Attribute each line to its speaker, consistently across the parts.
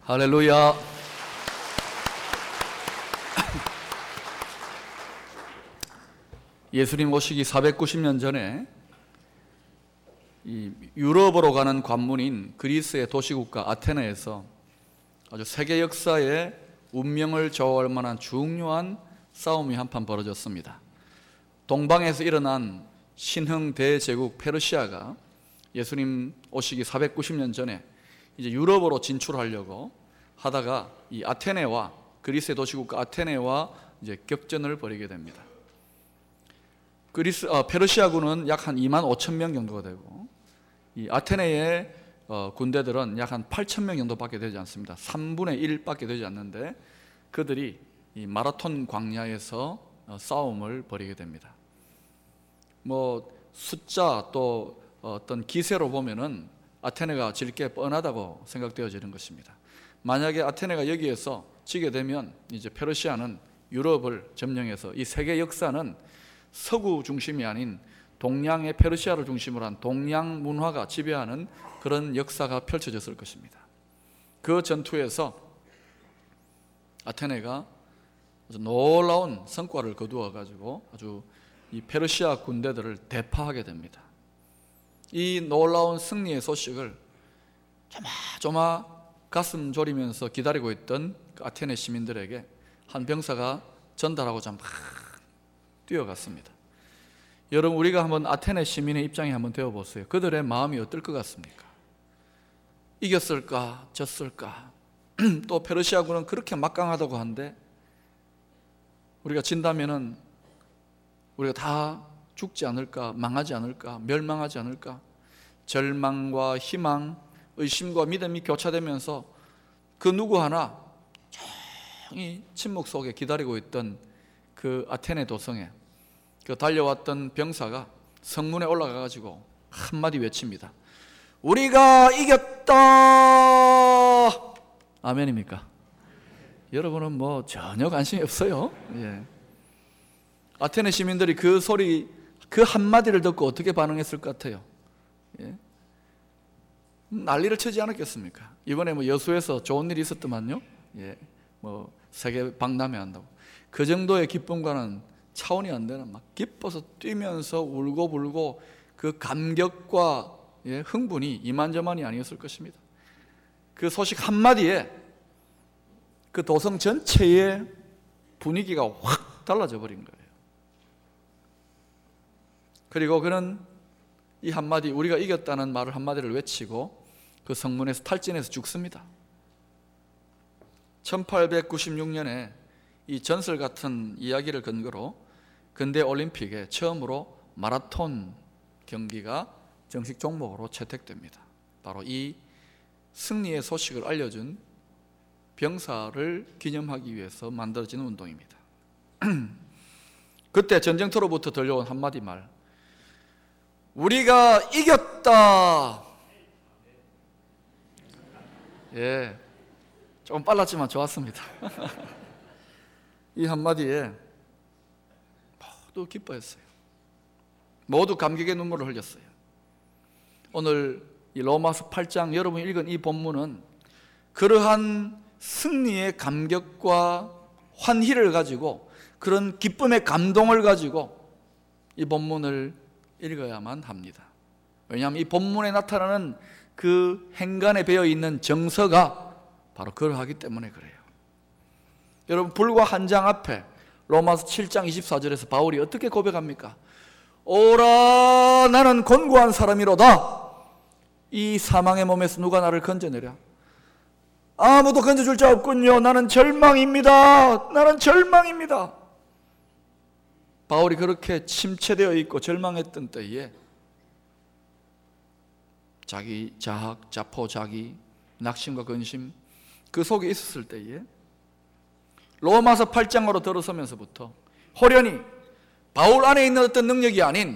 Speaker 1: 할렐루야. 예수님 오시기 490년 전에 이 유럽으로 가는 관문인 그리스의 도시국가 아테네에서 아주 세계 역사의 운명을 좌우할 만한 중요한 싸움이 한판 벌어졌습니다. 동방에서 일어난 신흥 대제국 페르시아가 예수님 오시기 490년 전에 이제 유럽으로 진출하려고 하다가 이 아테네와 그리스의 도시국가 아테네와 이제 격전을 벌이게 됩니다. 페르시아군은 약 한 2만 5천 명 정도가 되고 이 아테네의 군대들은 약 한 8천 명 정도밖에 되지 않습니다. 3분의 1밖에 되지 않는데 그들이 이 마라톤 광야에서 싸움을 벌이게 됩니다. 뭐 숫자 또 어떤 기세로 보면은 아테네가 질 게 뻔하다고 생각되어지는 것입니다. 만약에 아테네가 여기에서 지게 되면 이제 페르시아는 유럽을 점령해서 이 세계 역사는 서구 중심이 아닌 동양의 페르시아를 중심으로 한 동양 문화가 지배하는 그런 역사가 펼쳐졌을 것입니다. 그 전투에서 아테네가 아주 놀라운 성과를 거두어 가지고 아주 이 페르시아 군대들을 대파하게 됩니다. 이 놀라운 승리의 소식을 조마조마 가슴 졸이면서 기다리고 있던 그 아테네 시민들에게 한 병사가 전달하고자 막 뛰어갔습니다. 여러분, 우리가 한번 아테네 시민의 입장에 한번 되어보세요. 그들의 마음이 어떨 것 같습니까? 이겼을까? 졌을까? 또 페르시아군은 그렇게 막강하다고 하는데 우리가 진다면은 우리가 다 죽지 않을까? 망하지 않을까? 멸망하지 않을까? 절망과 희망, 의심과 믿음이 교차되면서 그 누구 하나 조용히 침묵 속에 기다리고 있던 그 아테네 도성에 그 달려왔던 병사가 성문에 올라가 가지고 한마디 외칩니다. 우리가 이겼다. 아멘입니까? 여러분은 뭐 전혀 관심이 없어요. 예. 아테네 시민들이 그 소리, 그 한마디를 듣고 어떻게 반응했을 것 같아요? 예. 난리를 치지 않았겠습니까? 이번에 뭐 여수에서 좋은 일이 있었더만요. 예. 뭐 세계 박람회 한다고. 그 정도의 기쁨과는 차원이 안 되는 막 기뻐서 뛰면서 울고불고 그 감격과 흥분이 이만저만이 아니었을 것입니다. 그 소식 한마디에 그 도성 전체의 분위기가 확 달라져 버린 거예요. 그리고 그는 이 한마디, 우리가 이겼다는 말을 한마디를 외치고 그 성문에서 탈진해서 죽습니다. 1896년에 이 전설 같은 이야기를 근거로 근대 올림픽에 처음으로 마라톤 경기가 정식 종목으로 채택됩니다. 바로 이 승리의 소식을 알려준 병사를 기념하기 위해서 만들어진 운동입니다. 그때 전쟁터로부터 들려온 한마디 말, 우리가 이겼다. 예, 조금 빨랐지만 좋았습니다. 이 한마디에 모두 기뻐했어요. 모두 감격의 눈물을 흘렸어요. 오늘 이 로마서 8장 여러분이 읽은 이 본문은 그러한 승리의 감격과 환희를 가지고 그런 기쁨의 감동을 가지고 이 본문을 읽어야만 합니다. 왜냐하면 이 본문에 나타나는 그 행간에 배어 있는 정서가 바로 그러하기 때문에 그래요. 여러분, 불과 한 장 앞에 로마서 7장 24절에서 바울이 어떻게 고백합니까? 오라 나는 곤고한 사람이로다. 이 사망의 몸에서 누가 나를 건져내랴? 아무도 건져줄 자 없군요. 나는 절망입니다. 나는 절망입니다. 바울이 그렇게 침체되어 있고 절망했던 때에 자기 자학, 자포, 자기 낙심과 근심 그 속에 있었을 때에 로마서 8장으로 들어서면서부터 호련히 바울 안에 있는 어떤 능력이 아닌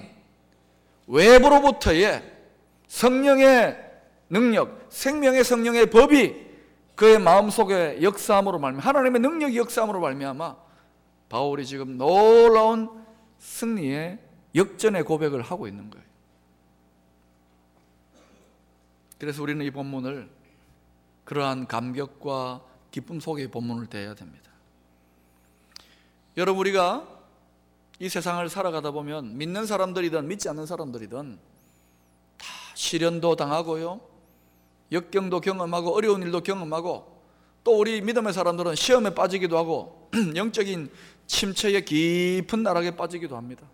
Speaker 1: 외부로부터의 성령의 능력, 생명의 성령의 법이 그의 마음속에 역사함으로 말미암아, 하나님의 능력이 역사함으로 말미암아 바울이 지금 놀라운 승리의 역전의 고백을 하고 있는 거예요. 그래서 우리는 이 본문을 그러한 감격과 기쁨 속에 본문을 대해야 됩니다. 여러분, 우리가 이 세상을 살아가다 보면 믿는 사람들이든 믿지 않는 사람들이든 다 시련도 당하고요, 역경도 경험하고 어려운 일도 경험하고, 또 우리 믿음의 사람들은 시험에 빠지기도 하고 영적인 침체의 깊은 나락에 빠지기도 합니다.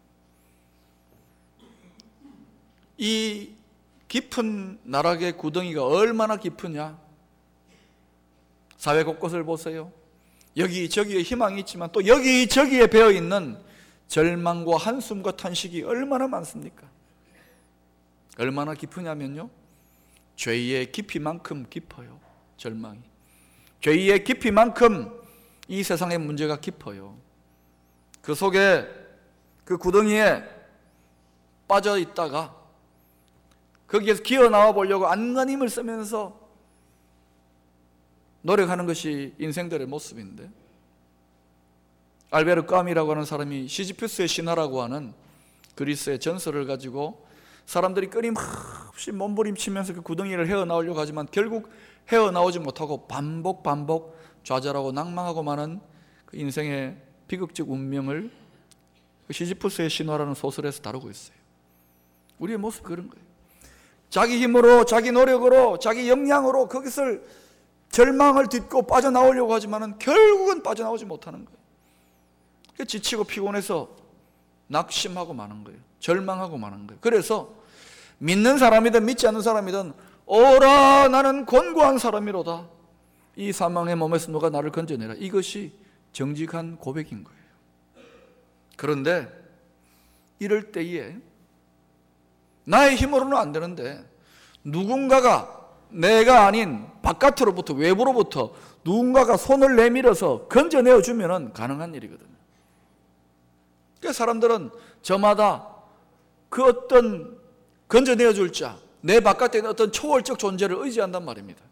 Speaker 1: 이 깊은 나락의 구덩이가 얼마나 깊으냐? 사회 곳곳을 보세요. 여기저기에 희망이 있지만 또 여기저기에 배어있는 절망과 한숨과 탄식이 얼마나 많습니까? 얼마나 깊으냐면요, 죄의 깊이만큼 깊어요. 절망이 죄의 깊이만큼 이 세상의 문제가 깊어요. 그 속에, 그 구덩이에 빠져 있다가 거기에서 기어 나와 보려고 안간힘을 쓰면서 노력하는 것이 인생들의 모습인데, 알베르 까미라고 하는 사람이 시지프스의 신화라고 하는 그리스의 전설을 가지고 사람들이 끊임없이 몸부림치면서 그 구덩이를 헤어나오려고 하지만 결국 헤어나오지 못하고 반복 좌절하고 낭망하고 마는 그 인생의 비극적 운명을 그 시지프스의 신화라는 소설에서 다루고 있어요. 우리의 모습이 그런 거예요. 자기 힘으로, 자기 노력으로, 자기 역량으로 그것을, 절망을 딛고 빠져나오려고 하지만 결국은 빠져나오지 못하는 거예요. 지치고 피곤해서 낙심하고 마는 거예요. 절망하고 마는 거예요. 그래서 믿는 사람이든 믿지 않는 사람이든 오라 나는 곤고한 사람이로다, 이 사망의 몸에서 누가 나를 건져내라, 이것이 정직한 고백인 거예요. 그런데 이럴 때에 나의 힘으로는 안 되는데 누군가가, 내가 아닌 바깥으로부터, 외부로부터 누군가가 손을 내밀어서 건져내어 주면 가능한 일이거든요. 그러니까 사람들은 저마다 그 어떤 건져내어 줄 자, 내 바깥에 있는 어떤 초월적 존재를 의지한단 말입니다.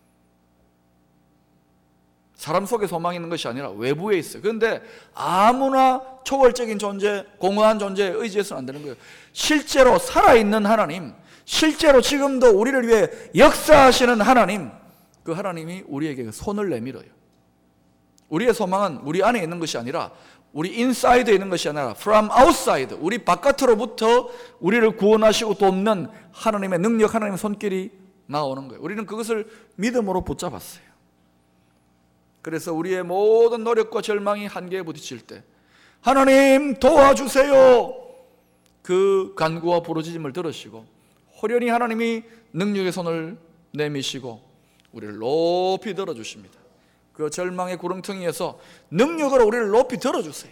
Speaker 1: 사람 속에 소망이 있는 것이 아니라 외부에 있어요. 그런데 아무나 초월적인 존재, 공허한 존재에 의지해서는 안 되는 거예요. 실제로 살아있는 하나님, 실제로 지금도 우리를 위해 역사하시는 하나님, 그 하나님이 우리에게 손을 내밀어요. 우리의 소망은 우리 안에 있는 것이 아니라, 우리 인사이드에 있는 것이 아니라 from outside, 우리 바깥으로부터 우리를 구원하시고 돕는 하나님의 능력, 하나님의 손길이 나오는 거예요. 우리는 그것을 믿음으로 붙잡았어요. 그래서 우리의 모든 노력과 절망이 한계에 부딪힐 때 하나님 도와주세요, 그 간구와 부르짖음을 들으시고 호련히 하나님이 능력의 손을 내미시고 우리를 높이 들어주십니다. 그 절망의 구렁텅이에서 능력으로 우리를 높이 들어주세요.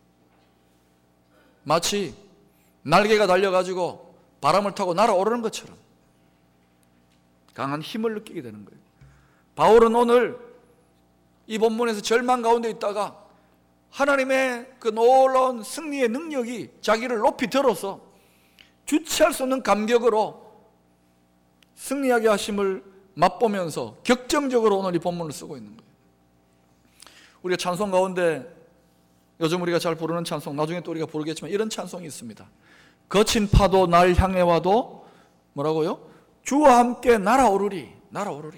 Speaker 1: 마치 날개가 달려가지고 바람을 타고 날아오르는 것처럼 강한 힘을 느끼게 되는 거예요. 바울은 오늘 이 본문에서 절망 가운데 있다가 하나님의 그 놀라운 승리의 능력이 자기를 높이 들어서 주체할 수 없는 감격으로 승리하게 하심을 맛보면서 격정적으로 오늘 이 본문을 쓰고 있는 거예요. 우리가 찬송 가운데 요즘 우리가 잘 부르는 찬송, 나중에 또 우리가 부르겠지만 이런 찬송이 있습니다. 거친 파도 날 향해 와도 뭐라고요? 주와 함께 날아오르리, 날아오르리.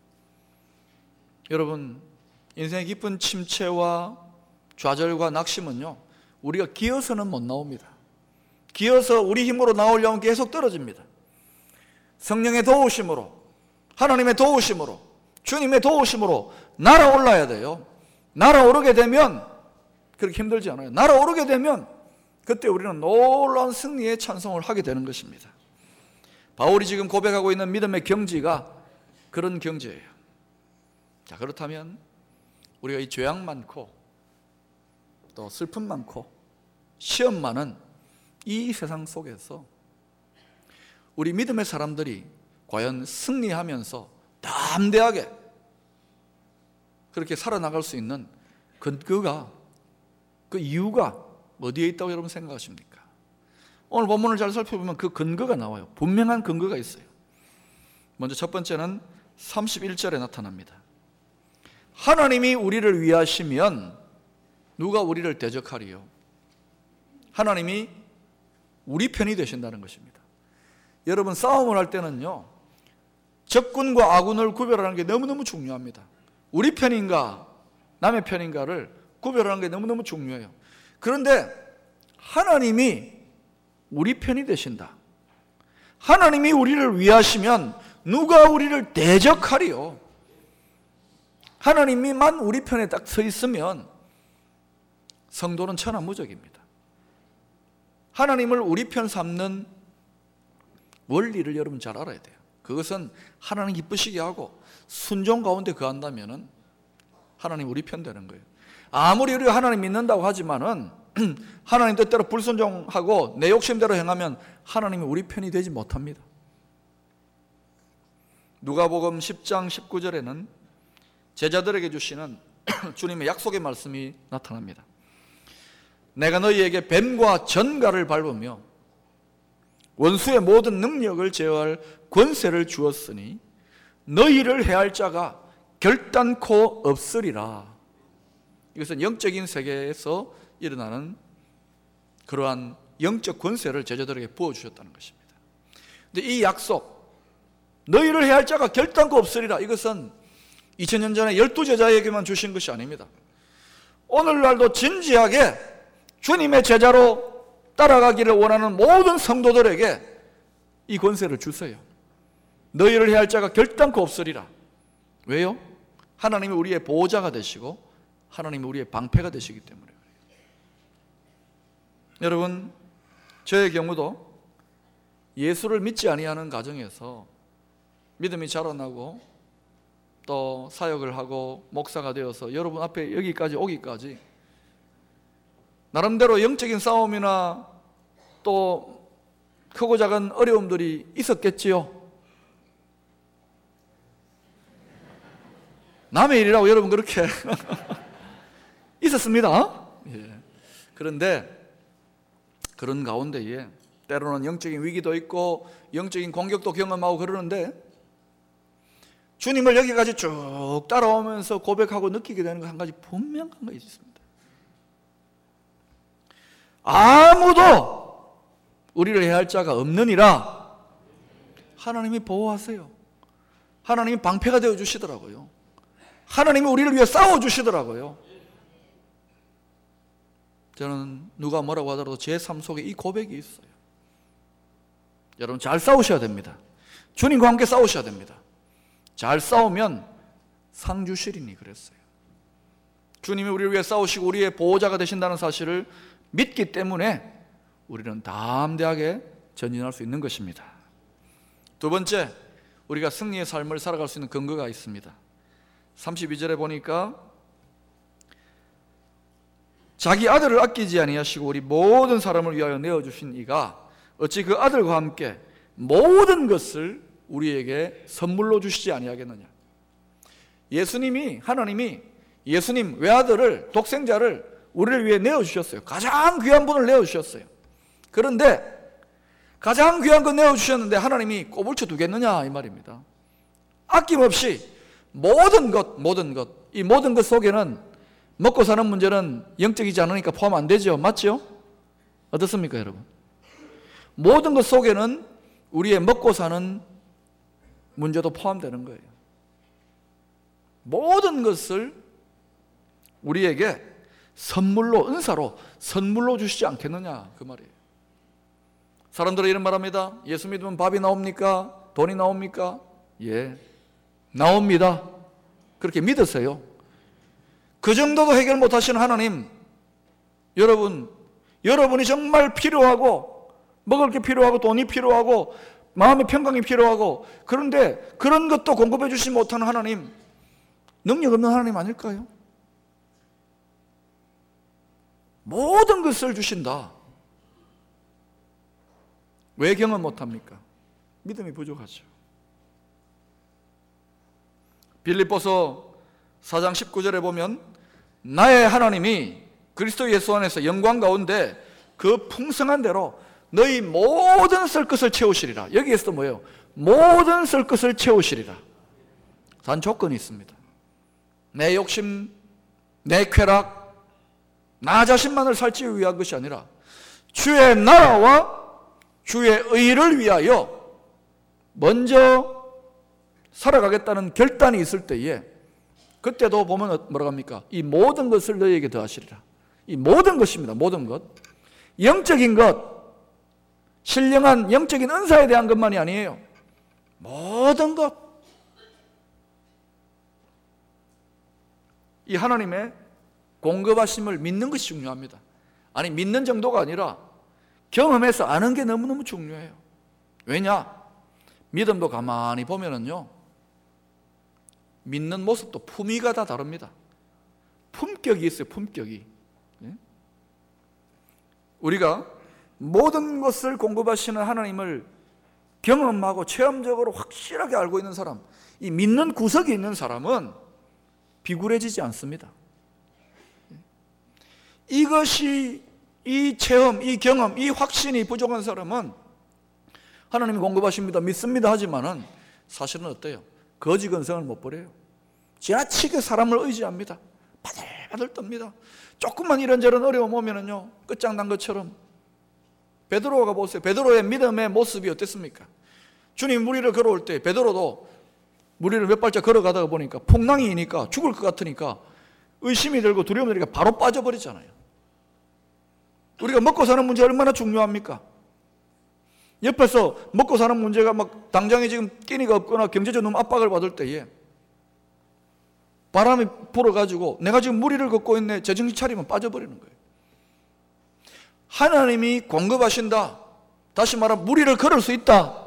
Speaker 1: 여러분, 인생의 깊은 침체와 좌절과 낙심은요, 우리가 기어서는 못 나옵니다. 기어서 우리 힘으로 나오려면 계속 떨어집니다. 성령의 도우심으로, 하나님의 도우심으로, 주님의 도우심으로 날아올라야 돼요. 날아오르게 되면 그렇게 힘들지 않아요. 날아오르게 되면 그때 우리는 놀라운 승리의 찬송을 하게 되는 것입니다. 바울이 지금 고백하고 있는 믿음의 경지가 그런 경지예요. 자, 그렇다면 우리가 이 죄악 많고 또 슬픔 많고 시험 많은 이 세상 속에서 우리 믿음의 사람들이 과연 승리하면서 담대하게 그렇게 살아나갈 수 있는 근거가, 그 이유가 어디에 있다고 여러분 생각하십니까? 오늘 본문을 잘 살펴보면 그 근거가 나와요. 분명한 근거가 있어요. 먼저 첫 번째는 31절에 나타납니다. 하나님이 우리를 위하시면 누가 우리를 대적하리요? 하나님이 우리 편이 되신다는 것입니다. 여러분, 싸움을 할 때는요, 적군과 아군을 구별하는 게 너무너무 중요합니다. 우리 편인가 남의 편인가를 구별하는 게 너무너무 중요해요. 그런데 하나님이 우리 편이 되신다. 하나님이 우리를 위하시면 누가 우리를 대적하리요? 하나님이만 우리 편에 딱 서 있으면 성도는 천하무적입니다. 하나님을 우리 편 삼는 원리를 여러분 잘 알아야 돼요. 그것은 하나님 기쁘시게 하고 순종 가운데 거한다면 하나님 우리 편 되는 거예요. 아무리 우리가 하나님 믿는다고 하지만은 하나님 뜻대로 불순종하고 내 욕심대로 행하면 하나님이 우리 편이 되지 못합니다. 누가복음 10장 19절에는 제자들에게 주시는 주님의 약속의 말씀이 나타납니다. 내가 너희에게 뱀과 전갈을 밟으며 원수의 모든 능력을 제어할 권세를 주었으니 너희를 해할 자가 결단코 없으리라. 이것은 영적인 세계에서 일어나는 그러한 영적 권세를 제자들에게 부어주셨다는 것입니다. 근데 이 약속, 너희를 해할 자가 결단코 없으리라, 이것은 2000년 전에 12제자에게만 주신 것이 아닙니다. 오늘날도 진지하게 주님의 제자로 따라가기를 원하는 모든 성도들에게 이 권세를 주세요. 너희를 해할 자가 결단코 없으리라. 왜요? 하나님이 우리의 보호자가 되시고 하나님이 우리의 방패가 되시기 때문에 그래요. 여러분, 저의 경우도 예수를 믿지 아니하는 가정에서 믿음이 자라나고 또 사역을 하고 목사가 되어서 여러분 앞에 여기까지 오기까지 나름대로 영적인 싸움이나 또 크고 작은 어려움들이 있었겠지요. 남의 일이라고 여러분 그렇게 있었습니다. 예. 그런데 그런 가운데에 때로는 영적인 위기도 있고 영적인 공격도 경험하고 그러는데 주님을 여기까지 쭉 따라오면서 고백하고 느끼게 되는 거 한 가지 분명한 거 있습니다. 아무도 우리를 해할 자가 없느니라. 하나님이 보호하세요. 하나님이 방패가 되어 주시더라고요. 하나님이 우리를 위해 싸워 주시더라고요. 저는 누가 뭐라고 하더라도 제 삶 속에 이 고백이 있어요. 여러분 잘 싸우셔야 됩니다. 주님과 함께 싸우셔야 됩니다. 잘 싸우면 상 주시리니 그랬어요. 주님이 우리를 위해 싸우시고 우리의 보호자가 되신다는 사실을 믿기 때문에 우리는 담대하게 전진할 수 있는 것입니다. 두 번째, 우리가 승리의 삶을 살아갈 수 있는 근거가 있습니다. 32절에 보니까 자기 아들을 아끼지 아니하시고 우리 모든 사람을 위하여 내어주신 이가 어찌 그 아들과 함께 모든 것을 우리에게 선물로 주시지 아니하겠느냐. 하나님이 예수님 외아들을, 독생자를 우리를 위해 내어주셨어요. 가장 귀한 분을 내어주셨어요. 그런데 가장 귀한 건 내어주셨는데 하나님이 꼬불쳐 두겠느냐 이 말입니다. 아낌없이 모든 것, 이 모든 것 속에는 먹고 사는 문제는 영적이지 않으니까 포함 안 되죠. 맞죠? 어떻습니까 여러분? 모든 것 속에는 우리의 먹고 사는 문제도 포함되는 거예요. 모든 것을 우리에게 선물로, 은사로 선물로 주시지 않겠느냐 그 말이에요. 사람들은 이런 말합니다. 예수 믿으면 밥이 나옵니까? 돈이 나옵니까? 예, 나옵니다. 그렇게 믿으세요. 그 정도도 해결 못하시는 하나님, 여러분이 정말 필요하고 먹을 게 필요하고 돈이 필요하고 마음의 평강이 필요하고 그런데 그런 것도 공급해 주시지 못하는 하나님, 능력 없는 하나님 아닐까요? 모든 것을 주신다. 왜 경험 못합니까? 믿음이 부족하죠. 빌립보서 4장 19절에 보면 나의 하나님이 그리스도 예수 안에서 영광 가운데 그 풍성한 대로 너희 모든 설 것을 채우시리라. 여기에서도 뭐예요? 모든 설 것을 채우시리라. 단 조건이 있습니다. 내 욕심, 내 쾌락, 나 자신만을 살찌기 위한 것이 아니라 주의 나라와 주의 의를 위하여 먼저 살아가겠다는 결단이 있을 때에 그때도 보면 뭐라고 합니까? 이 모든 것을 너희에게 더하시리라. 이 모든 것입니다. 모든 것. 영적인 것, 신령한 영적인 은사에 대한 것만이 아니에요. 모든 것. 이 하나님의 공급하심을 믿는 것이 중요합니다. 아니, 믿는 정도가 아니라 경험해서 아는 게 너무너무 중요해요. 왜냐? 믿음도 가만히 보면은요, 믿는 모습도 품위가 다 다릅니다. 품격이 있어요, 품격이. 우리가 모든 것을 공급하시는 하나님을 경험하고 체험적으로 확실하게 알고 있는 사람, 이 믿는 구석이 있는 사람은 비굴해지지 않습니다. 이것이, 이 체험, 이 경험, 이 확신이 부족한 사람은 하나님이 공급하십니다, 믿습니다 하지만은 사실은 어때요? 거지 근성을 못 버려요. 지나치게 사람을 의지합니다. 바들바들 떱니다. 조금만 이런저런 어려움 오면은요, 끝장난 것처럼. 베드로가 보세요. 베드로의 믿음의 모습이 어땠습니까? 주님 무리를 걸어올 때 베드로도 무리를 몇 발짝 걸어가다가 보니까 풍랑이니까 죽을 것 같으니까 의심이 들고 두려움이 들니까 바로 빠져버리잖아요. 우리가 먹고 사는 문제 얼마나 중요합니까? 옆에서 먹고 사는 문제가 막 당장에 지금 끼니가 없거나 경제적 너무 압박을 받을 때에 바람이 불어가지고 내가 지금 무리를 걷고 있네, 제정신 차리면 빠져버리는 거예요. 하나님이 공급하신다, 다시 말하면 무리를 걸을 수 있다,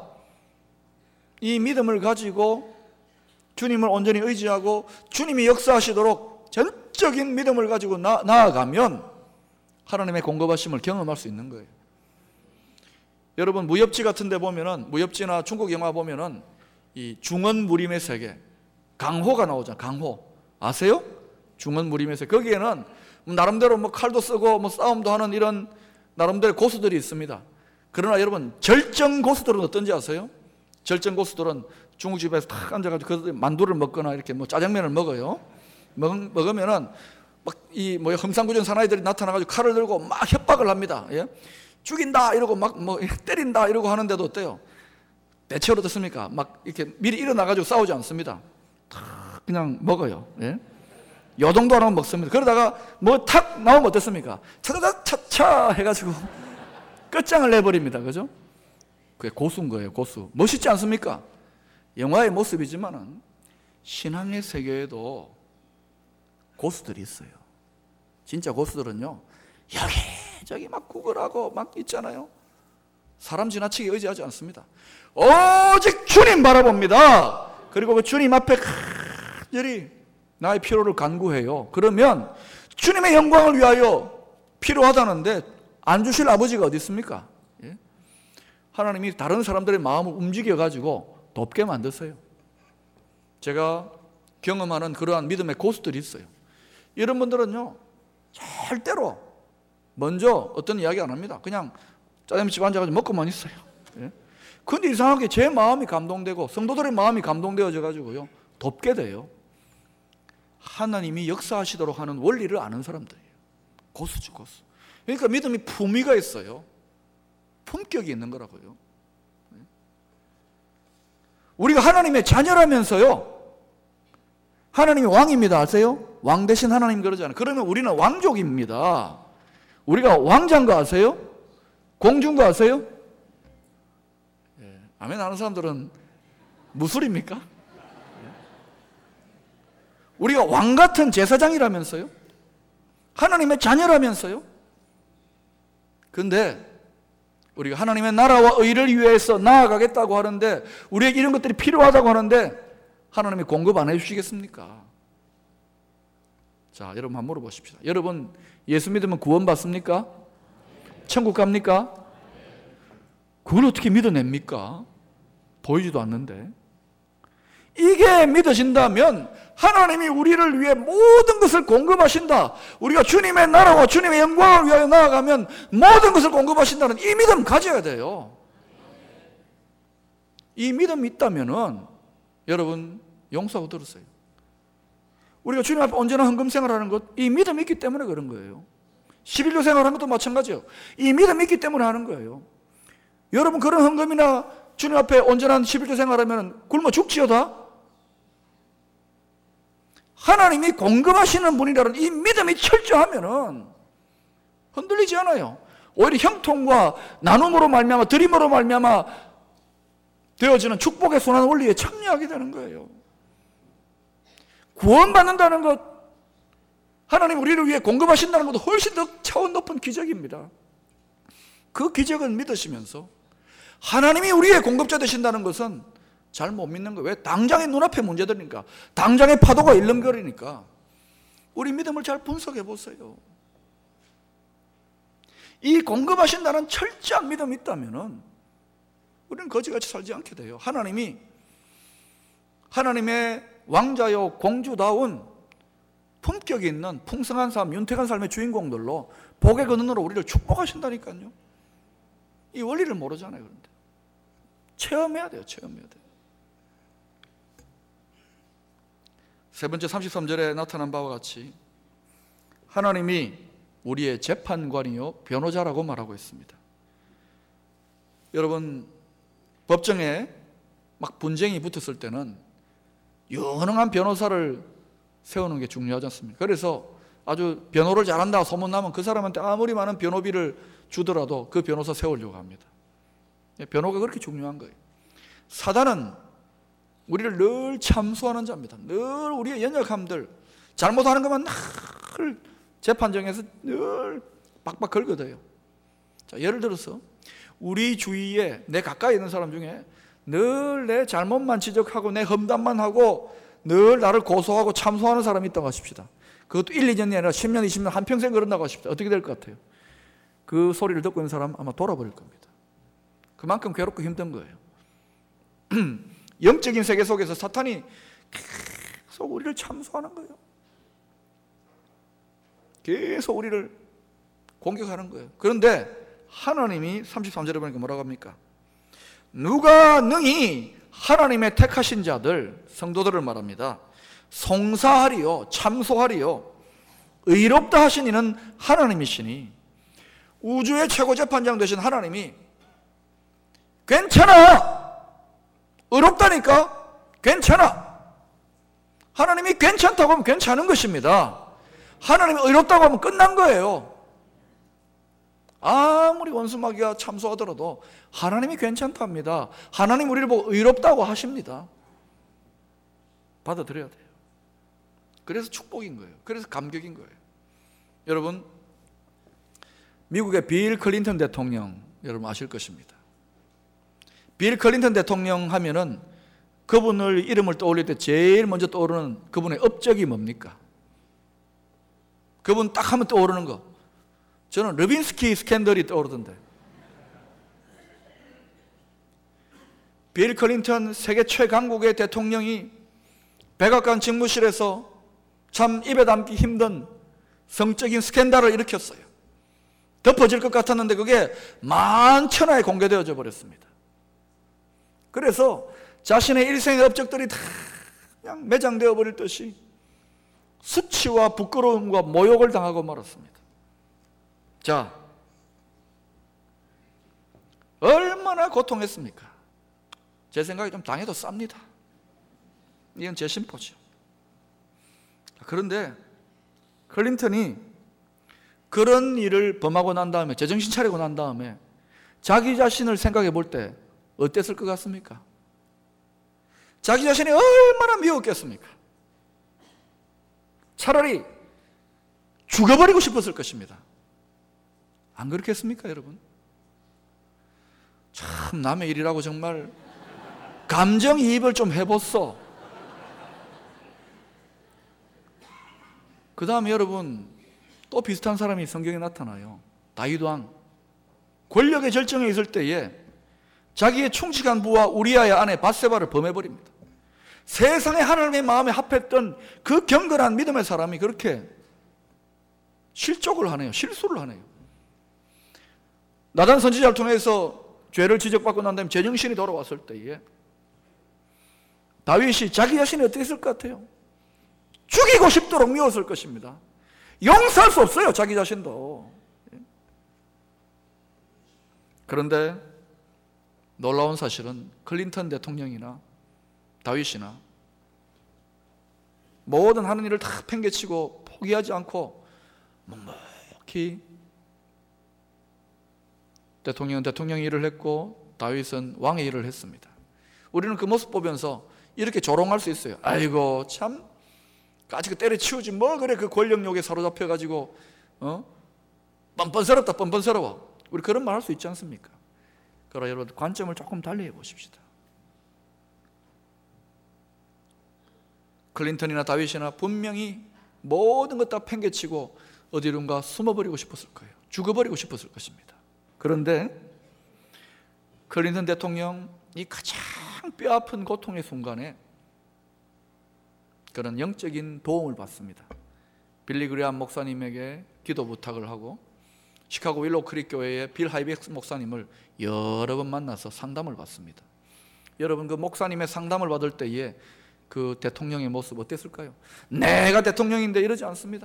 Speaker 1: 이 믿음을 가지고 주님을 온전히 의지하고 주님이 역사하시도록 전적인 믿음을 가지고 나아가면 하나님의 공급하심을 경험할 수 있는 거예요. 여러분, 무협지 같은 데 보면은, 무협지나 중국 영화 보면은 이 중언무림의 세계, 강호가 나오잖아요. 강호 아세요? 중언무림의 세계. 거기에는 나름대로 뭐 칼도 쓰고 뭐 싸움도 하는 이런 나름대로 고수들이 있습니다. 그러나 여러분, 절정 고수들은 어떤지 아세요? 절정 고수들은 중국집에서 탁 앉아가지고 그 만두를 먹거나 이렇게 뭐 짜장면을 먹어요. 먹으면은 막 이 뭐 험상궂은 사나이들이 나타나가지고 칼을 들고 막 협박을 합니다. 예? 죽인다 이러고 막 뭐 때린다 이러고 하는데도 어때요? 대체로 어떻습니까? 막 이렇게 미리 일어나가지고 싸우지 않습니다. 탁 그냥 먹어요. 예? 요정도 안 하면 먹습니다. 그러다가 뭐 탁 나오면 어떻습니까? 차차차 차차 해가지고 끝장을 내버립니다. 그죠? 그게 고수인 거예요. 고수. 멋있지 않습니까? 영화의 모습이지만은 신앙의 세계에도 고수들이 있어요. 진짜 고수들은요, 여기저기 막 구걸하고 막 있잖아요. 사람 지나치게 의지하지 않습니다. 오직 주님 바라봅니다. 그리고 그 주님 앞에 간절히 나의 필요를 간구해요. 그러면 주님의 영광을 위하여 필요하다는데 안 주실 아버지가 어디 있습니까? 예? 하나님이 다른 사람들의 마음을 움직여가지고 돕게 만드세요. 제가 경험하는 그러한 믿음의 고수들이 있어요. 이런 분들은요, 절대로 먼저 어떤 이야기 안 합니다. 그냥 짜장면집 앉아가지고 먹고만 있어요. 예? 근데 이상하게 제 마음이 감동되고 성도들의 마음이 감동되어져 가지고요, 돕게 돼요. 하나님이 역사하시도록 하는 원리를 아는 사람들이에요. 고수죠, 고수. 그러니까 믿음이 품위가 있어요. 품격이 있는 거라고요. 우리가 하나님의 자녀라면서요, 하나님이 왕입니다. 아세요? 왕 대신 하나님 그러잖아요. 그러면 우리는 왕족입니다. 우리가 왕자인 거 아세요? 공주인 거 아세요? 예, 아멘 하는 사람들은 무술입니까? 우리가 왕 같은 제사장이라면서요? 하나님의 자녀라면서요? 근데 우리가 하나님의 나라와 의를 위해서 나아가겠다고 하는데, 우리에게 이런 것들이 필요하다고 하는데 하나님이 공급 안 해주시겠습니까? 자, 여러분 한번 물어보십시다. 여러분, 예수 믿으면 구원 받습니까? 천국 갑니까? 그걸 어떻게 믿어냅니까? 보이지도 않는데. 이게 믿어진다면 하나님이 우리를 위해 모든 것을 공급하신다, 우리가 주님의 나라와 주님의 영광을 위하여 나아가면 모든 것을 공급하신다는 이 믿음 가져야 돼요. 이 믿음이 있다면은 여러분, 용서하고 들으세요. 우리가 주님 앞에 언제나 헌금 생활하는 것, 이 믿음이 있기 때문에 그런 거예요. 11조 생활하는 것도 마찬가지예요. 이 믿음이 있기 때문에 하는 거예요. 여러분, 그런 헌금이나 주님 앞에 온전한 11조 생활하면 굶어 죽지요 다? 하나님이 공급하시는 분이라는 이 믿음이 철저하면은 흔들리지 않아요. 오히려 형통과 나눔으로 말미암아 드림으로 말미암아 되어지는 축복의 순환 원리에 참여하게 되는 거예요. 구원받는다는 것, 하나님 우리를 위해 공급하신다는 것도 훨씬 더 차원 높은 기적입니다. 그 기적은 믿으시면서 하나님이 우리의 공급자 되신다는 것은 잘 못 믿는 거예요. 왜? 당장의 눈앞에 문제들이니까, 당장의 파도가 일렁거리니까. 우리 믿음을 잘 분석해 보세요. 이 공급하신다는 철저한 믿음이 있다면 우리는 거지같이 살지 않게 돼요. 하나님의 왕자요 공주다운 품격이 있는 풍성한 삶, 윤택한 삶의 주인공들로 복의 근원으로 우리를 축복하신다니까요. 이 원리를 모르잖아요. 그런데 체험해야 돼요. 체험해야 돼요. 세 번째 33절에 나타난 바와 같이 하나님이 우리의 재판관이요 변호자라고 말하고 있습니다. 여러분, 법정에 막 분쟁이 붙었을 때는 유능한 변호사를 세우는 게 중요하지 않습니까? 그래서 아주 변호를 잘한다 소문나면 그 사람한테 아무리 많은 변호비를 주더라도 그 변호사 세우려고 합니다. 변호가 그렇게 중요한 거예요. 사단은 우리를 늘 참수하는 자입니다. 늘 우리의 연약함들, 잘못하는 것만 늘 재판정에서 늘 빡빡 긁어대요. 자, 예를 들어서 우리 주위에 내 가까이 있는 사람 중에 늘 내 잘못만 지적하고 내 험담만 하고 늘 나를 고소하고 참소하는 사람이 있다고 하십시다. 그것도 1, 2년이 아니라 10년, 20년, 한평생 그런다고 하십시다. 어떻게 될 것 같아요? 그 소리를 듣고 있는 사람 아마 돌아버릴 겁니다. 그만큼 괴롭고 힘든 거예요. 영적인 세계 속에서 사탄이 계속 우리를 참소하는 거예요. 계속 우리를 공격하는 거예요. 그런데 하나님이 33절에 보니까 뭐라고 합니까? 누가 능히 하나님의 택하신 자들, 성도들을 말합니다. 송사하리요, 참소하리요, 의롭다 하신 이는 하나님이시니, 우주의 최고 재판장 되신 하나님이 괜찮아, 의롭다니까 괜찮아, 하나님이 괜찮다고 하면 괜찮은 것입니다. 하나님이 의롭다고 하면 끝난 거예요. 아무리 원수마귀가 참소하더라도 하나님이 괜찮답니다. 하나님 우리를 보고 의롭다고 하십니다. 받아들여야 돼요. 그래서 축복인 거예요. 그래서 감격인 거예요. 여러분, 미국의 빌 클린턴 대통령 여러분 아실 것입니다. 빌 클린턴 대통령 하면은 그분을 이름을 떠올릴 때 제일 먼저 떠오르는 그분의 업적이 뭡니까? 그분 딱 하면 떠오르는 거, 저는 르빈스키 스캔들이 떠오르던데. 빌 클린턴 세계 최강국의 대통령이 백악관 직무실에서 참 입에 담기 힘든 성적인 스캔들을 일으켰어요. 덮어질 것 같았는데 그게 만천하에 공개되어져 버렸습니다. 그래서 자신의 일생의 업적들이 다 그냥 매장되어 버릴 듯이 수치와 부끄러움과 모욕을 당하고 말았습니다. 자, 얼마나 고통했습니까? 제 생각에 좀 당해도 쌉니다. 이건 제 심보죠. 그런데 클린턴이 그런 일을 범하고 난 다음에, 제정신 차리고 난 다음에 자기 자신을 생각해 볼 때 어땠을 것 같습니까? 자기 자신이 얼마나 미웠겠습니까? 차라리 죽어버리고 싶었을 것입니다. 안 그렇겠습니까, 여러분? 참 남의 일이라고 정말 감정이입을 좀 해봤어. 그 다음에 여러분, 또 비슷한 사람이 성경에 나타나요. 다윗 왕. 권력의 절정에 있을 때에 자기의 충직한 부하 우리아의 아내 밧세바를 범해버립니다. 세상에 하나님의 마음에 합했던 그 경건한 믿음의 사람이 그렇게 실족을 하네요. 실수를 하네요. 나단 선지자를 통해서 죄를 지적받고 난 다음에 제정신이 돌아왔을 때에 다윗이 자기 자신이 어떻게 했을 것 같아요? 죽이고 싶도록 미웠을 것입니다. 용서할 수 없어요, 자기 자신도. 그런데 놀라운 사실은 클린턴 대통령이나 다윗이나 모든 하는 일을 다 팽개치고 포기하지 않고 묵묵히 대통령은 대통령의 일을 했고 다윗은 왕의 일을 했습니다. 우리는 그 모습 보면서 이렇게 조롱할 수 있어요. 아이고 참 까짓거 때려치우지 뭐 그래 그 권력욕에 사로잡혀가지고 뻔뻔스럽다 뻔뻔스러워. 우리 그런 말 할 수 있지 않습니까? 그러나 여러분 관점을 조금 달리 해보십시다. 클린턴이나 다윗이나 분명히 모든 것 다 팽개치고 어디론가 숨어버리고 싶었을 거예요. 죽어버리고 싶었을 것입니다. 그런데 클린턴 대통령이 가장 뼈아픈 고통의 순간에 그런 영적인 도움을 받습니다. 빌리 그레함 목사님에게 기도 부탁을 하고 시카고 윌로우 크릭 교회의 빌 하이백스 목사님을 여러 번 만나서 상담을 받습니다. 여러분 그 목사님의 상담을 받을 때에 그 대통령의 모습 어땠을까요? 내가 대통령인데 이러지 않습니다.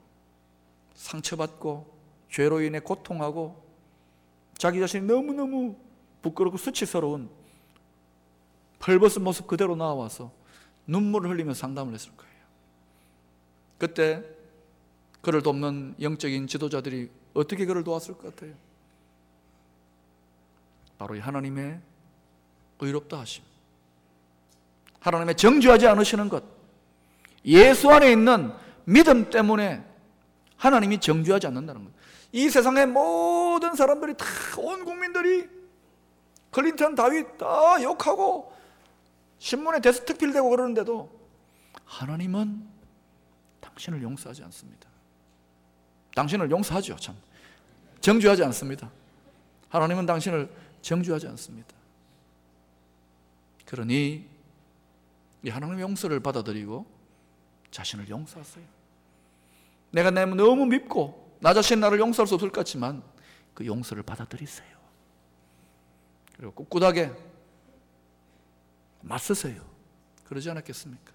Speaker 1: 상처받고 죄로 인해 고통하고 자기 자신이 너무너무 부끄럽고 수치스러운 펄벗은 모습 그대로 나와서 눈물을 흘리며 상담을 했을 거예요. 그때 그를 돕는 영적인 지도자들이 어떻게 그를 도왔을 것 같아요? 바로 이 하나님의 의롭다 하심, 하나님의 정죄하지 않으시는 것, 예수 안에 있는 믿음 때문에 하나님이 정죄하지 않는다는 것. 이 세상의 모든 사람들이 다, 온 국민들이 클린턴, 다윗 다 욕하고 신문에 데스트필되고 그러는데도 하나님은 당신을 용서하지 않습니다. 당신을 용서하죠. 참 정죄하지 않습니다. 하나님은 당신을 정죄하지 않습니다. 그러니 이 하나님의 용서를 받아들이고 자신을 용서하세요. 내가 너무 밉고 나 자신 나를 용서할 수 없을 것 같지만 그 용서를 받아들이세요. 그리고 꿋꿋하게 맞서세요. 그러지 않았겠습니까?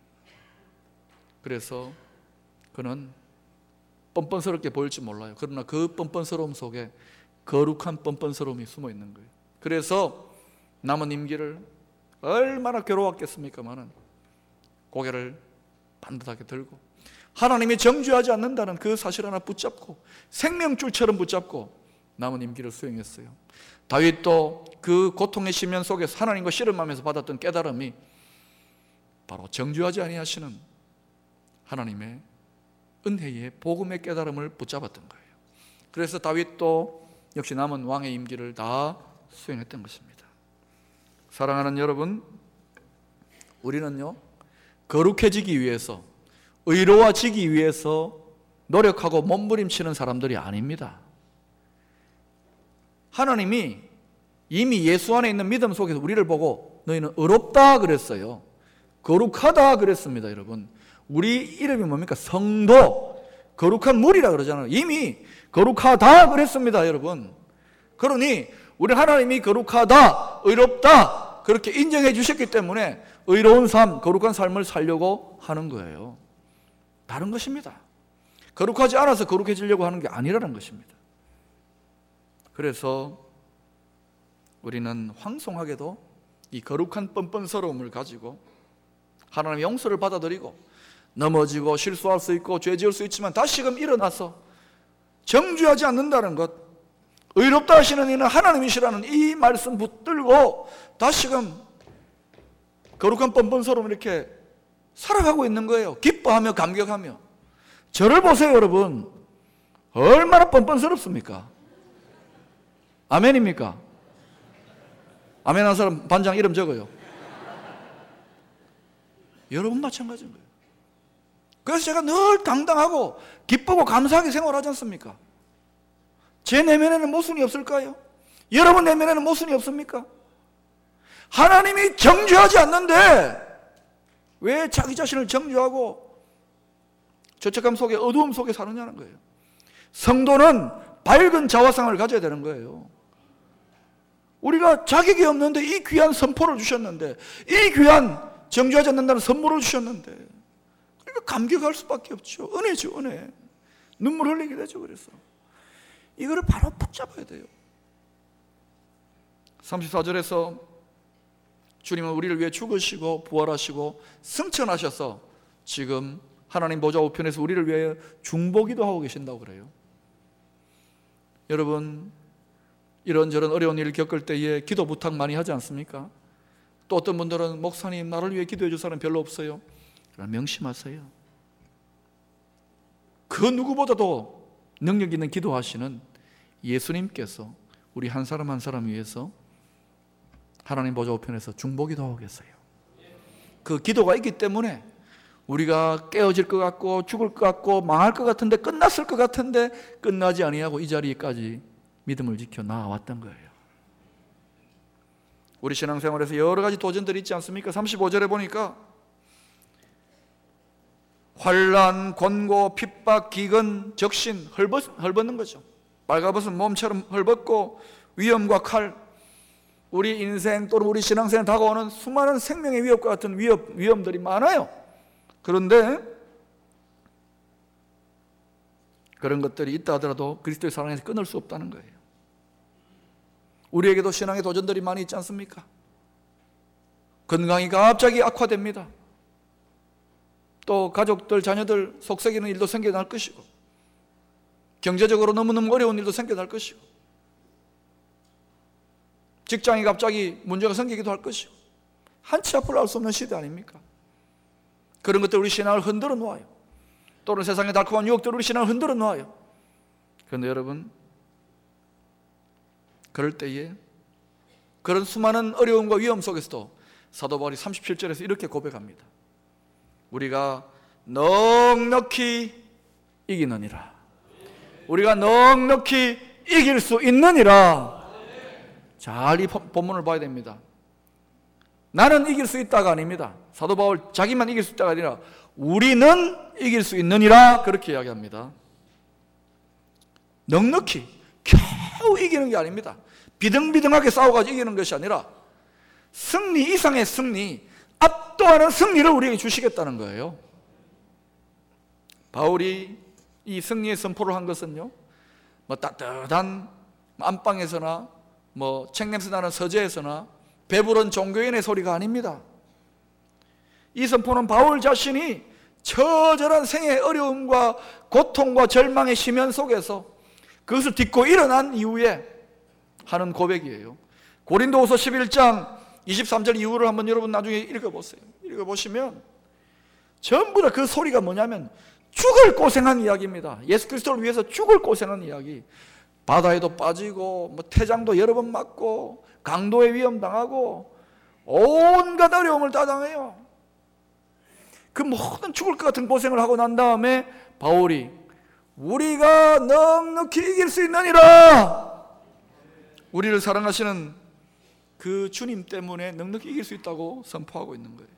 Speaker 1: 그래서 그는 뻔뻔스럽게 보일지 몰라요. 그러나 그 뻔뻔스러움 속에 거룩한 뻔뻔스러움이 숨어 있는 거예요. 그래서 남은 임기를 얼마나 괴로웠겠습니까마는 고개를 반듯하게 들고 하나님이 정죄하지 않는다는 그 사실 하나 붙잡고 생명줄처럼 붙잡고 남은 임기를 수행했어요. 다윗도 그 고통의 심연 속에서 하나님과 씨름하면서 받았던 깨달음이 바로 정죄하지 아니하시는 하나님의 은혜의 복음의 깨달음을 붙잡았던 거예요. 그래서 다윗도 역시 남은 왕의 임기를 다 수행했던 것입니다. 사랑하는 여러분, 우리는요 거룩해지기 위해서 의로워지기 위해서 노력하고 몸부림치는 사람들이 아닙니다. 하나님이 이미 예수 안에 있는 믿음 속에서 우리를 보고 너희는 의롭다 그랬어요. 거룩하다 그랬습니다. 여러분, 우리 이름이 뭡니까? 성도, 거룩한 물이라 그러잖아요. 이미 거룩하다 그랬습니다. 여러분, 그러니 우리 하나님이 거룩하다, 의롭다 그렇게 인정해 주셨기 때문에 의로운 삶, 거룩한 삶을 살려고 하는 거예요. 다른 것입니다. 거룩하지 않아서 거룩해지려고 하는 게 아니라는 것입니다. 그래서 우리는 황송하게도 이 거룩한 뻔뻔스러움을 가지고 하나님의 용서를 받아들이고 넘어지고 실수할 수 있고 죄 지을 수 있지만 다시금 일어나서 정죄하지 않는다는 것, 의롭다 하시는 이는 하나님이시라는 이 말씀 붙들고 다시금 거룩한 뻔뻔스러움 이렇게 살아가고 있는 거예요. 기뻐하며 감격하며. 저를 보세요. 여러분, 얼마나 뻔뻔스럽습니까? 아멘입니까? 아멘 한 사람 반장 이름 적어요. 여러분 마찬가지인 거예요. 그래서 제가 늘 당당하고 기쁘고 감사하게 생활하지 않습니까? 제 내면에는 모순이 없을까요? 여러분 내면에는 모순이 없습니까? 하나님이 정죄하지 않는데 왜 자기 자신을 정죄하고 죄책감 속에 어두움 속에 사느냐는 거예요. 성도는 밝은 자화상을 가져야 되는 거예요. 우리가 자격이 없는데 이 귀한 선포를 주셨는데, 이 귀한 정죄하지 않는다는 선물을 주셨는데, 그러니까 감격할 수밖에 없죠. 은혜죠, 은혜. 눈물 흘리게 되죠. 그래서 이거를 바로 붙잡아야 돼요. 34절에서 주님은 우리를 위해 죽으시고 부활하시고 승천하셔서 지금 하나님 보좌 우편에서 우리를 위하여 중보기도 하고 계신다고 그래요. 여러분, 이런저런 어려운 일을 겪을 때에 기도 부탁 많이 하지 않습니까? 또 어떤 분들은 목사님 나를 위해 기도해 줄 사람 별로 없어요. 그러나 명심하세요. 그 누구보다도 능력 있는 기도하시는 예수님께서 우리 한 사람 한 사람 위해서 하나님 보좌 우편에서 중보기도 하고 계세요. 그 기도가 있기 때문에 우리가 깨어질 것 같고 죽을 것 같고 망할 것 같은데 끝났을 것 같은데 끝나지 아니하고 이 자리까지 믿음을 지켜 나아왔던 거예요. 우리 신앙생활에서 여러 가지 도전들이 있지 않습니까? 35절에 보니까 환난, 권고, 핍박, 기근, 적신, 헐벗는 거죠. 빨가벗은 몸처럼 헐벗고 위험과 칼, 우리 인생 또는 우리 신앙생활에 다가오는 수많은 생명의 위협과 같은 위험들이 많아요. 그런데 그런 것들이 있다 하더라도 그리스도의 사랑에서 끊을 수 없다는 거예요. 우리에게도 신앙의 도전들이 많이 있지 않습니까? 건강이 갑자기 악화됩니다. 또 가족들, 자녀들 속썩이는 일도 생겨날 것이고 경제적으로 너무너무 어려운 일도 생겨날 것이고 직장이 갑자기 문제가 생기기도 할 것이고 한치 앞을 알 수 없는 시대 아닙니까? 그런 것들 우리 신앙을 흔들어 놓아요. 또는 세상의 달콤한 유혹들 우리 신앙을 흔들어 놓아요. 그런데 여러분, 그럴 때에 그런 수많은 어려움과 위험 속에서도 사도 바울이 37절에서 이렇게 고백합니다. 우리가 넉넉히 이기느니라. 우리가 넉넉히 이길 수 있느니라. 잘 이 본문을 봐야 됩니다. 나는 이길 수 있다가 아닙니다. 사도 바울 자기만 이길 수 있다가 아니라 우리는 이길 수 있느니라 그렇게 이야기합니다. 넉넉히 겨우 이기는 게 아닙니다. 비등비등하게 싸워가지고 이기는 것이 아니라 승리 이상의 승리, 압도하는 승리를 우리에게 주시겠다는 거예요. 바울이 이 승리의 선포를 한 것은요, 뭐 따뜻한 안방에서나 뭐 책냄새 나는 서재에서나 배부른 종교인의 소리가 아닙니다. 이 선포는 바울 자신이 처절한 생의 어려움과 고통과 절망의 심연 속에서 그것을 딛고 일어난 이후에 하는 고백이에요. 고린도후서 11장 23절 이후를 한번 여러분 나중에 읽어보세요. 읽어보시면 전부 다 그 소리가 뭐냐면 죽을 고생한 이야기입니다. 예수 그리스도를 위해서 죽을 고생한 이야기. 바다에도 빠지고 뭐 태장도 여러 번 맞고 강도에 위험당하고 온갖 어려움을 다 당해요. 그 모든 죽을 것 같은 고생을 하고 난 다음에 바울이 우리가 넉넉히 이길 수 있느니라. 우리를 사랑하시는 그 주님 때문에 넉넉히 이길 수 있다고 선포하고 있는 거예요.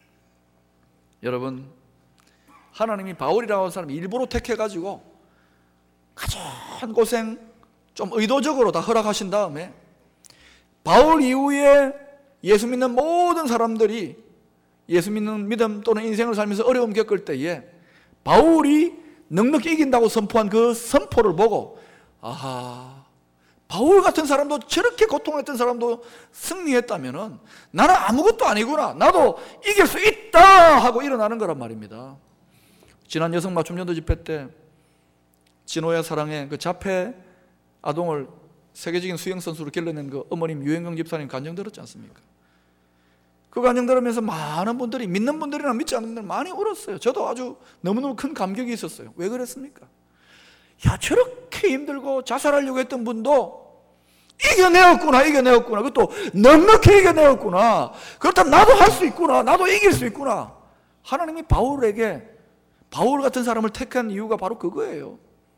Speaker 1: 여러분, 하나님이 바울이라고 하는 사람을 일부러 택해가지고 가장 고생 좀 의도적으로 다 허락하신 다음에 바울 이후에 예수 믿는 모든 사람들이 예수 믿는 믿음 또는 인생을 살면서 어려움 겪을 때에 바울이 넉넉히 이긴다고 선포한 그 선포를 보고 아하, 바울 같은 사람도 저렇게 고통했던 사람도 승리했다면 나는 아무것도 아니구나, 나도 이길 수 있다 하고 일어나는 거란 말입니다. 지난 여성 맞춤 연도 집회 때 진호야 사랑의 그 자폐 아동을 세계적인 수영 선수로 길러낸 그 어머님 유행경 집사님 간증 들었지 않습니까? 그 간증 들으면서 많은 분들이, 믿는 분들이나 믿지 않는 분들 많이 울었어요. 저도 아주 너무너무 큰 감격이 있었어요. 왜 그랬습니까? 야, 저렇게 힘들고 자살하려고 했던 분도 이겨내었구나. 그것도 넉넉히 이겨내었구나. 그렇다면 나도 할 수 있구나. 나도 이길 수 있구나. 하나님이 바울에게 바울 같은 사람을 택한 이유가 바로 그거예요.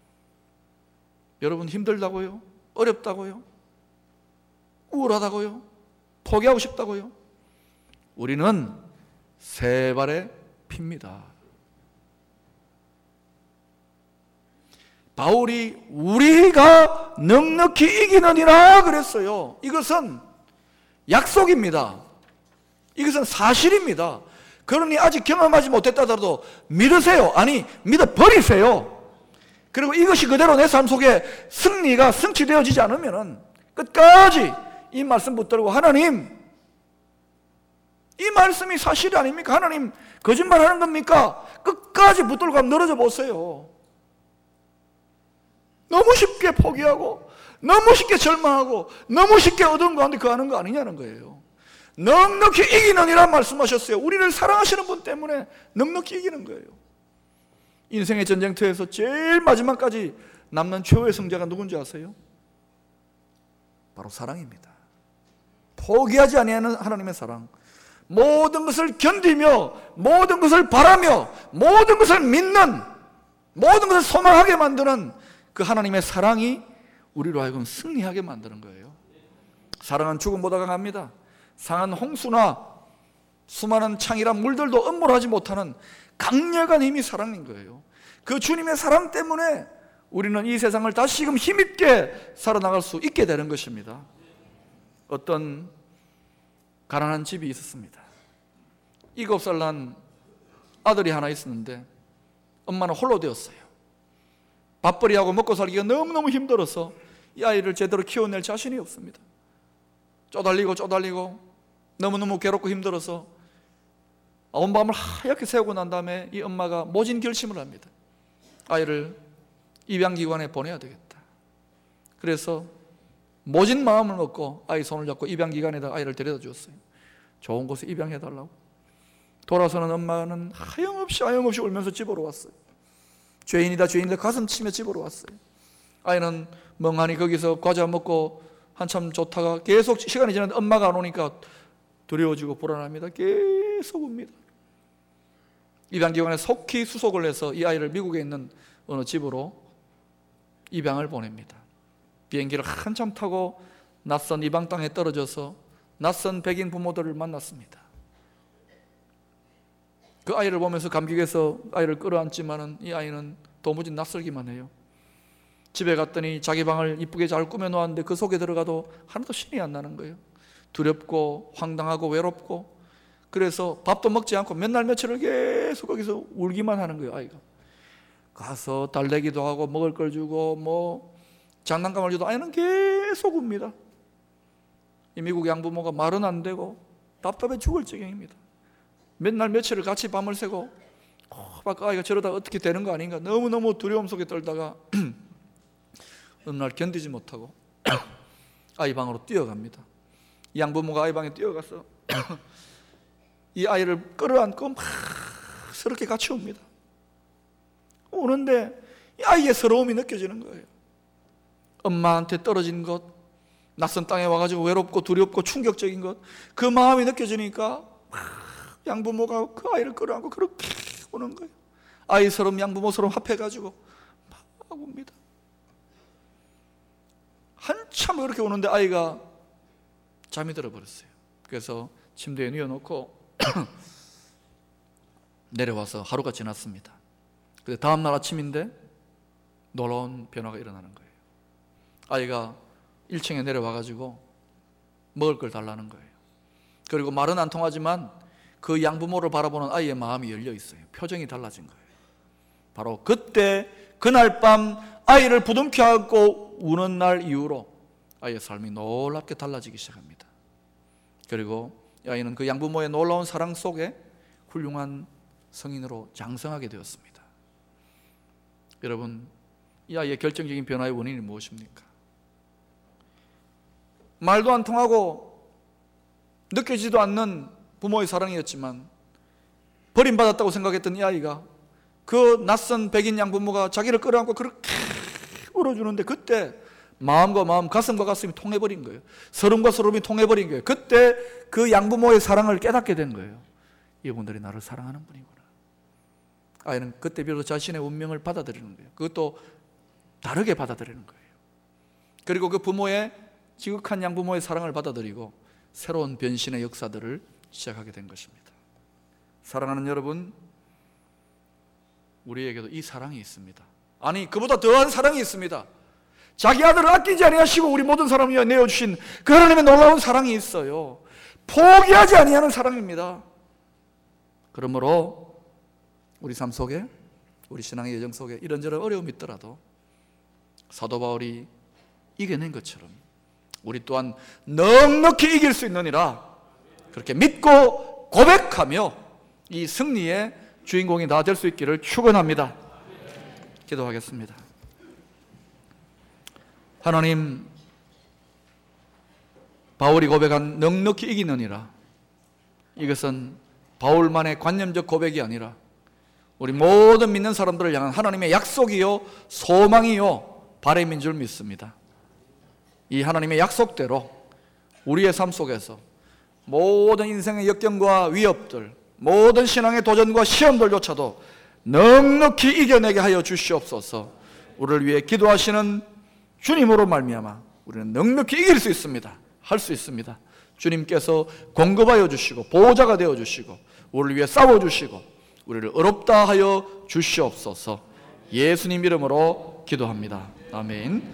Speaker 1: 여러분, 힘들다고요? 어렵다고요? 우울하다고요? 포기하고 싶다고요? 우리는 세 발의 피입니다. 바울이 우리가 넉넉히 이기느니라 그랬어요. 이것은 약속입니다. 이것은 사실입니다. 그러니 아직 경험하지 못했다 하더라도 믿으세요. 아니, 믿어버리세요. 그리고 이것이 그대로 내 삶 속에 승리가 성취되어지지 않으면 끝까지 이 말씀 붙들고 하나님, 이 말씀이 사실이 아닙니까? 하나님 거짓말하는 겁니까? 끝까지 붙들고 한번 늘어져 보세요. 너무 쉽게 포기하고 너무 쉽게 절망하고 너무 쉽게 어두운 가운데 거하는 거 아니냐는 거예요. 넉넉히 이기느니라 말씀하셨어요. 우리를 사랑하시는 분 때문에 넉넉히 이기는 거예요. 인생의 전쟁터에서 제일 마지막까지 남는 최후의 승자가 누군지 아세요? 바로 사랑입니다. 포기하지 아니하는 하나님의 사랑, 모든 것을 견디며 모든 것을 바라며 모든 것을 믿는, 모든 것을 소망하게 만드는 그 하나님의 사랑이 우리로 하여금 승리하게 만드는 거예요. 사랑은 죽음보다 강합니다. 상한 홍수나 수많은 창이란 물들도 엄몰하지 못하는 강력한 힘이 사랑인 거예요. 그 주님의 사랑 때문에 우리는 이 세상을 다시금 힘있게 살아나갈 수 있게 되는 것입니다. 어떤 가난한 집이 있었습니다. 7살 난 아들이 하나 있었는데 엄마는 홀로 되었어요. 밥벌이하고 먹고 살기가 너무너무 힘들어서 이 아이를 제대로 키워낼 자신이 없습니다. 쪼달리고 너무너무 괴롭고 힘들어서 온 밤을 하얗게 새우고 난 다음에 이 엄마가 모진 결심을 합니다. 아이를 입양기관에 보내야 되겠다. 그래서 모진 마음을 먹고 아이 손을 잡고 입양기관에다 아이를 데려다 주었어요. 좋은 곳에 입양해달라고. 돌아서는 엄마는 하염없이 울면서 집으로 왔어요. 죄인이다 가슴 치며 집으로 왔어요. 아이는 멍하니 거기서 과자 먹고 한참 좋다가 계속 시간이 지났는데 엄마가 안 오니까 두려워지고 불안합니다. 계속 웁니다. 입양기관에 속히 수속을 해서 이 아이를 미국에 있는 어느 집으로 입양을 보냅니다. 비행기를 한참 타고 낯선 이방 땅에 떨어져서 낯선 백인 부모들을 만났습니다. 그 아이를 보면서 감격해서 아이를 끌어안지만은 이 아이는 도무지 낯설기만 해요. 집에 갔더니 자기 방을 이쁘게 잘 꾸며놓았는데 그 속에 들어가도 하나도 신이 안 나는 거예요. 두렵고 황당하고 외롭고, 그래서 밥도 먹지 않고 맨날 며칠을 계속 거기서 울기만 하는 거예요. 아이가 가서 달래기도 하고 먹을 걸 주고 뭐 장난감을 줘도 아이는 계속 웁니다. 이 미국 양부모가 말은 안 되고 답답해 죽을 지경입니다. 맨날 며칠을 같이 밤을 새고 아이가 저러다 어떻게 되는 거 아닌가 너무너무 두려움 속에 떨다가 어느 날 견디지 못하고 아이 방으로 뛰어갑니다. 이 양부모가 아이 방에 뛰어가서 이 아이를 끌어안고 막 서럽게 같이 옵니다. 오는데 이 아이의 서러움이 느껴지는 거예요. 엄마한테 떨어진 것, 낯선 땅에 와가지고 외롭고 두렵고 충격적인 것, 그 마음이 느껴지니까 양부모가 그 아이를 끌어안고 그렇게 오는 거예요. 아이처럼 양부모처럼 합해가지고 막 옵니다. 한참 그렇게 오는데 아이가 잠이 들어버렸어요. 그래서 침대에 누워놓고 내려와서 하루가 지났습니다. 근데 다음날 아침인데 놀라운 변화가 일어나는 거예요. 아이가 1층에 내려와가지고 먹을 걸 달라는 거예요. 그리고 말은 안 통하지만 그 양부모를 바라보는 아이의 마음이 열려 있어요. 표정이 달라진 거예요. 바로 그때 그날 밤 아이를 부둥켜 안고 우는 날 이후로 아이의 삶이 놀랍게 달라지기 시작합니다. 그리고 아이는 그 양부모의 놀라운 사랑 속에 훌륭한 성인으로 장성하게 되었습니다. 여러분, 이 아이의 결정적인 변화의 원인이 무엇입니까? 말도 안 통하고 느껴지지도 않는 부모의 사랑이었지만 버림받았다고 생각했던 이 아이가 그 낯선 백인 양부모가 자기를 끌어안고 그렇게 울어주는데 그때 마음과 마음, 가슴과 가슴이 통해버린 거예요. 서름과 서름이 통해버린 거예요. 그때 그 양부모의 사랑을 깨닫게 된 거예요. 이분들이 나를 사랑하는 분이구나. 아이는 그때 비로소 자신의 운명을 받아들이는 거예요. 그것도 다르게 받아들이는 거예요. 그리고 그 부모의 지극한 양부모의 사랑을 받아들이고 새로운 변신의 역사들을 시작하게 된 것입니다. 사랑하는 여러분, 우리에게도 이 사랑이 있습니다. 아니, 그보다 더한 사랑이 있습니다. 자기 아들을 아끼지 아니하시고 우리 모든 사람을 위하여 내어주신 그 하나님의 놀라운 사랑이 있어요. 포기하지 아니하는 사랑입니다. 그러므로 우리 삶 속에, 우리 신앙의 여정 속에 이런저런 어려움이 있더라도 사도 바울이 이겨낸 것처럼 우리 또한 넉넉히 이길 수 있느니라 그렇게 믿고 고백하며 이 승리의 주인공이 다 될 수 있기를 축원합니다. 기도하겠습니다. 하나님, 바울이 고백한 넉넉히 이기느니라, 이것은 바울만의 관념적 고백이 아니라 우리 모든 믿는 사람들을 향한 하나님의 약속이요 소망이요 바람인 줄 믿습니다. 이 하나님의 약속대로 우리의 삶 속에서 모든 인생의 역경과 위협들, 모든 신앙의 도전과 시험들조차도 넉넉히 이겨내게 하여 주시옵소서. 우리를 위해 기도하시는 주님으로 말미암아 우리는 넉넉히 이길 수 있습니다. 할 수 있습니다. 주님께서 공급하여 주시고 보호자가 되어 주시고 우리를 위해 싸워 주시고 우리를 의롭다 하여 주시옵소서. 예수님 이름으로 기도합니다. 아멘.